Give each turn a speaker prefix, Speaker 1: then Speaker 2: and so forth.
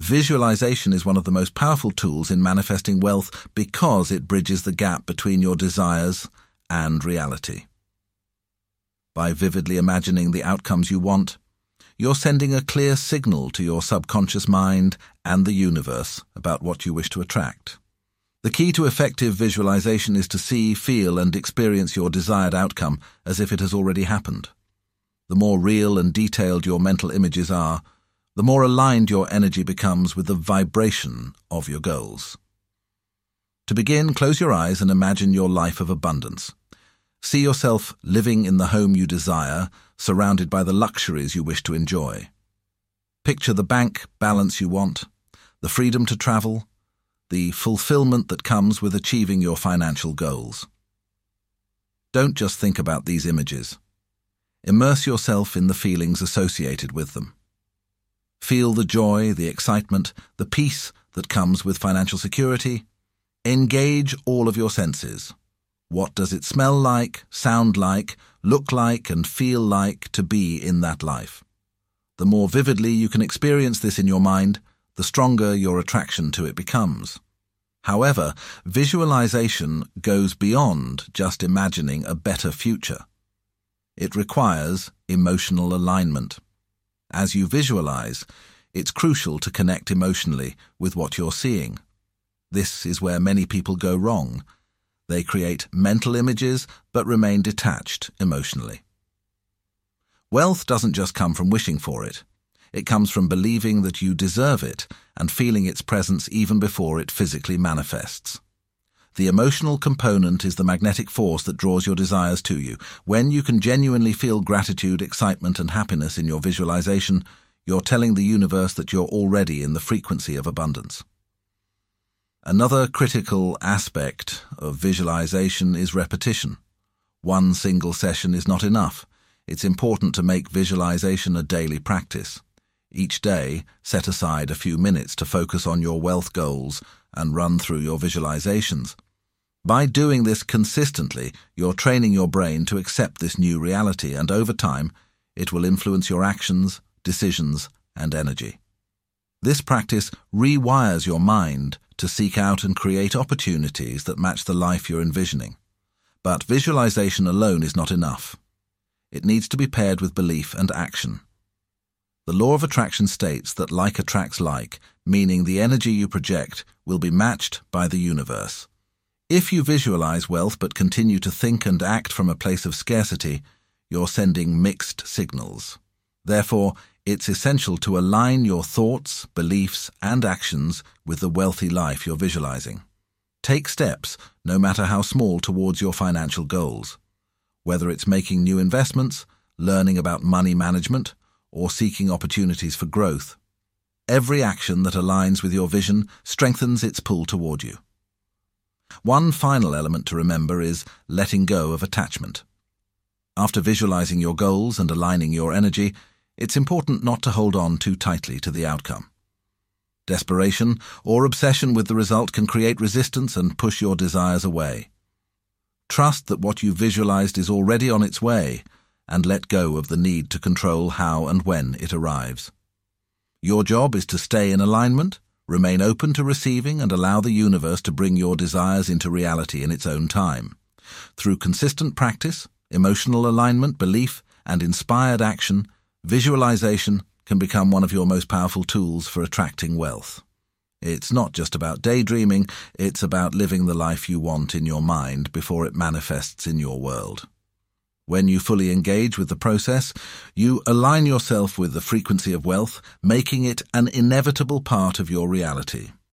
Speaker 1: Visualization is one of the most powerful tools in manifesting wealth because it bridges the gap between your desires and reality. By vividly imagining the outcomes you want, you're sending a clear signal to your subconscious mind and the universe about what you wish to attract. The key to effective visualization is to see, feel, and experience your desired outcome as if it has already happened. The more real and detailed your mental images are, the more aligned your energy becomes with the vibration of your goals. To begin, close your eyes and imagine your life of abundance. See yourself living in the home you desire, surrounded by the luxuries you wish to enjoy. Picture the bank balance you want, the freedom to travel, the fulfillment that comes with achieving your financial goals. Don't just think about these images. Immerse yourself in the feelings associated with them. Feel the joy, the excitement, the peace that comes with financial security. Engage all of your senses. What does it smell like, sound like, look like, and feel like to be in that life? The more vividly you can experience this in your mind, the stronger your attraction to it becomes. However, visualization goes beyond just imagining a better future. It requires emotional alignment. As you visualize, it's crucial to connect emotionally with what you're seeing. This is where many people go wrong. They create mental images but remain detached emotionally. Wealth doesn't just come from wishing for it. It comes from believing that you deserve it and feeling its presence even before it physically manifests. The emotional component is the magnetic force that draws your desires to you. When you can genuinely feel gratitude, excitement, and happiness in your visualization, you're telling the universe that you're already in the frequency of abundance. Another critical aspect of visualization is repetition. One single session is not enough. It's important to make visualization a daily practice. Each day, set aside a few minutes to focus on your wealth goals and run through your visualizations. By doing this consistently, you're training your brain to accept this new reality, and over time, it will influence your actions, decisions, and energy. This practice rewires your mind to seek out and create opportunities that match the life you're envisioning. But visualization alone is not enough. It needs to be paired with belief and action. The law of attraction states that like attracts like, meaning the energy you project will be matched by the universe. If you visualize wealth but continue to think and act from a place of scarcity, you're sending mixed signals. Therefore, it's essential to align your thoughts, beliefs, and actions with the wealthy life you're visualizing. Take steps, no matter how small, towards your financial goals. Whether it's making new investments, learning about money management, or seeking opportunities for growth, every action that aligns with your vision strengthens its pull toward you. One final element to remember is letting go of attachment. After visualizing your goals and aligning your energy, it's important not to hold on too tightly to the outcome. Desperation or obsession with the result can create resistance and push your desires away. Trust that what you visualized is already on its way, and let go of the need to control how and when it arrives. Your job is to stay in alignment, remain open to receiving, and allow the universe to bring your desires into reality in its own time. Through consistent practice, emotional alignment, belief, and inspired action, visualization can become one of your most powerful tools for attracting wealth. It's not just about daydreaming, it's about living the life you want in your mind before it manifests in your world. When you fully engage with the process, you align yourself with the frequency of wealth, making it an inevitable part of your reality.